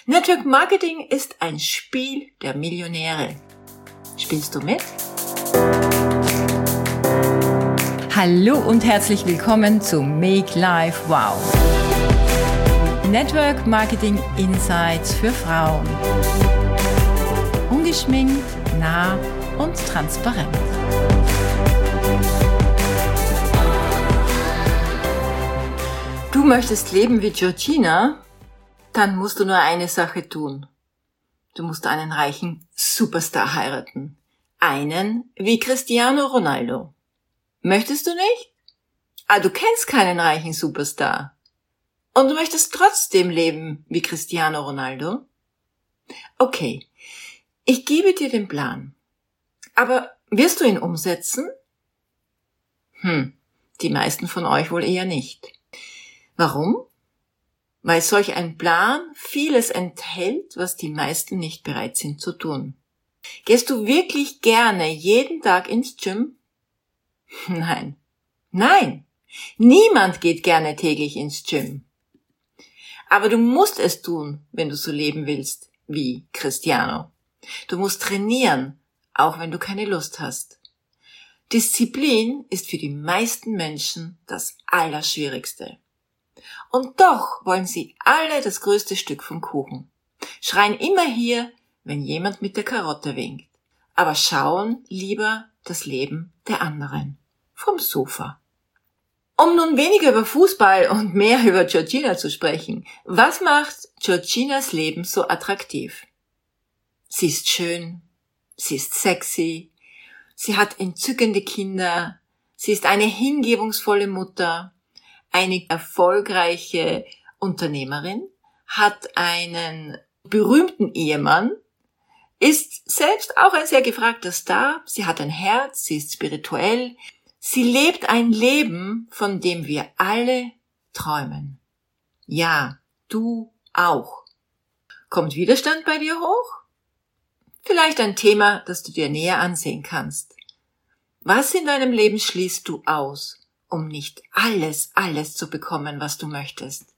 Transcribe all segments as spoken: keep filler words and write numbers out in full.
Network Marketing ist ein Spiel der Millionäre. Spielst du mit? Hallo und herzlich willkommen zu Make Life Wow. Network Marketing Insights für Frauen. Ungeschminkt, nah und transparent. Du möchtest leben wie Georgina? Dann musst du nur eine Sache tun. Du musst einen reichen Superstar heiraten. Einen wie Cristiano Ronaldo. Möchtest du nicht? Ah, du kennst keinen reichen Superstar. Und du möchtest trotzdem leben wie Cristiano Ronaldo? Okay, ich gebe dir den Plan. Aber wirst du ihn umsetzen? Hm, die meisten von euch wohl eher nicht. Warum? Weil solch ein Plan vieles enthält, was die meisten nicht bereit sind zu tun. Gehst du wirklich gerne jeden Tag ins Gym? Nein. Nein. Niemand geht gerne täglich ins Gym. Aber du musst es tun, wenn du so leben willst wie Cristiano. Du musst trainieren, auch wenn du keine Lust hast. Disziplin ist für die meisten Menschen das Allerschwierigste. Und doch wollen sie alle das größte Stück vom Kuchen. Schreien immer hier, wenn jemand mit der Karotte winkt. Aber schauen lieber das Leben der anderen. Vom Sofa. Um nun weniger über Fußball und mehr über Georgina zu sprechen. Was macht Georginas Leben so attraktiv? Sie ist schön. Sie ist sexy. Sie hat entzückende Kinder. Sie ist eine hingebungsvolle Mutter. Eine erfolgreiche Unternehmerin, hat einen berühmten Ehemann, ist selbst auch ein sehr gefragter Star, sie hat ein Herz, sie ist spirituell, sie lebt ein Leben, von dem wir alle träumen. Ja, du auch. Kommt Widerstand bei dir hoch? Vielleicht ein Thema, das du dir näher ansehen kannst. Was in deinem Leben schließt du aus, um nicht alles, alles zu bekommen, was du möchtest?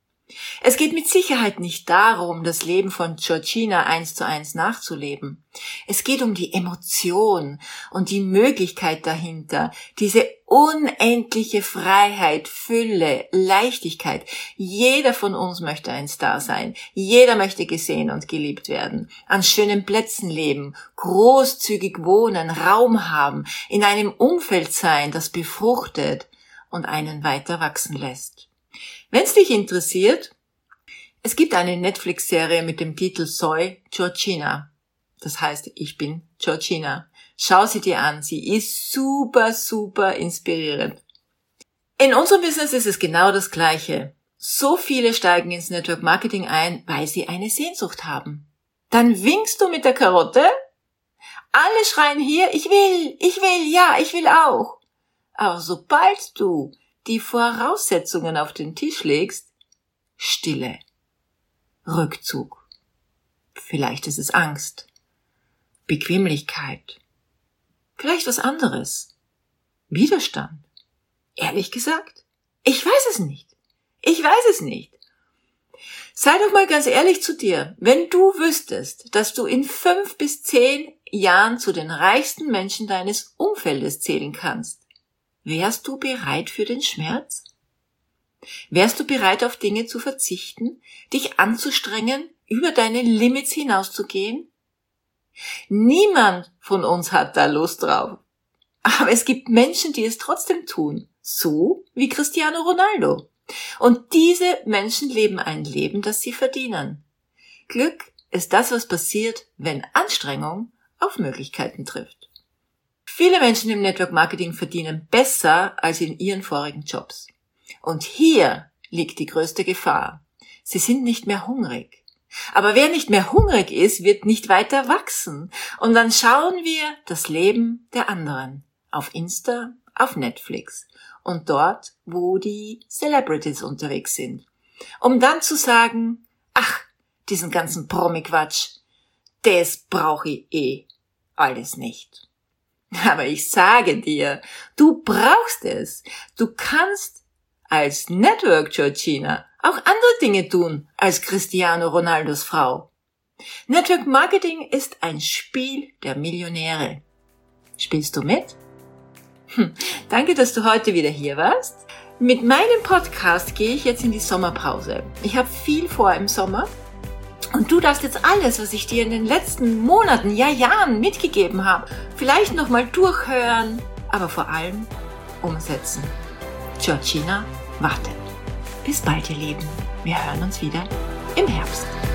Es geht mit Sicherheit nicht darum, das Leben von Georgina eins zu eins nachzuleben. Es geht um die Emotion und die Möglichkeit dahinter, diese unendliche Freiheit, Fülle, Leichtigkeit. Jeder von uns möchte ein Star sein. Jeder möchte gesehen und geliebt werden, an schönen Plätzen leben, großzügig wohnen, Raum haben, in einem Umfeld sein, das befruchtet und einen weiter wachsen lässt. Wenn es dich interessiert, es gibt eine Netflix-Serie mit dem Titel Soy Georgina. Das heißt, ich bin Georgina. Schau sie dir an, sie ist super, super inspirierend. In unserem Business ist es genau das Gleiche. So viele steigen ins Network Marketing ein, weil sie eine Sehnsucht haben. Dann winkst du mit der Karotte. Alle schreien hier, ich will, ich will, ja, ich will auch. Aber sobald du die Voraussetzungen auf den Tisch legst, Stille, Rückzug, vielleicht ist es Angst, Bequemlichkeit, vielleicht was anderes, Widerstand. Ehrlich gesagt, ich weiß es nicht. Ich weiß es nicht. Sei doch mal ganz ehrlich zu dir. Wenn du wüsstest, dass du in fünf bis zehn Jahren zu den reichsten Menschen deines Umfeldes zählen kannst, wärst du bereit für den Schmerz? Wärst du bereit, auf Dinge zu verzichten, dich anzustrengen, über deine Limits hinauszugehen? Niemand von uns hat da Lust drauf. Aber es gibt Menschen, die es trotzdem tun, so wie Cristiano Ronaldo. Und diese Menschen leben ein Leben, das sie verdienen. Glück ist das, was passiert, wenn Anstrengung auf Möglichkeiten trifft. Viele Menschen im Network Marketing verdienen besser als in ihren vorigen Jobs. Und hier liegt die größte Gefahr. Sie sind nicht mehr hungrig. Aber wer nicht mehr hungrig ist, wird nicht weiter wachsen. Und dann schauen wir das Leben der anderen. Auf Insta, auf Netflix und dort, wo die Celebrities unterwegs sind. Um dann zu sagen, ach, diesen ganzen Promi-Quatsch, das brauche ich eh alles nicht. Aber ich sage dir, du brauchst es. Du kannst als Network Georgina auch andere Dinge tun als Cristiano Ronaldos Frau. Network Marketing ist ein Spiel der Millionäre. Spielst du mit? Hm, danke, dass du heute wieder hier warst. Mit meinem Podcast gehe ich jetzt in die Sommerpause. Ich habe viel vor im Sommer und du darfst jetzt alles, was ich dir in den letzten Monaten, ja Jahren mitgegeben habe, vielleicht nochmal durchhören, aber vor allem umsetzen. Georgina wartet. Bis bald, ihr Lieben. Wir hören uns wieder im Herbst.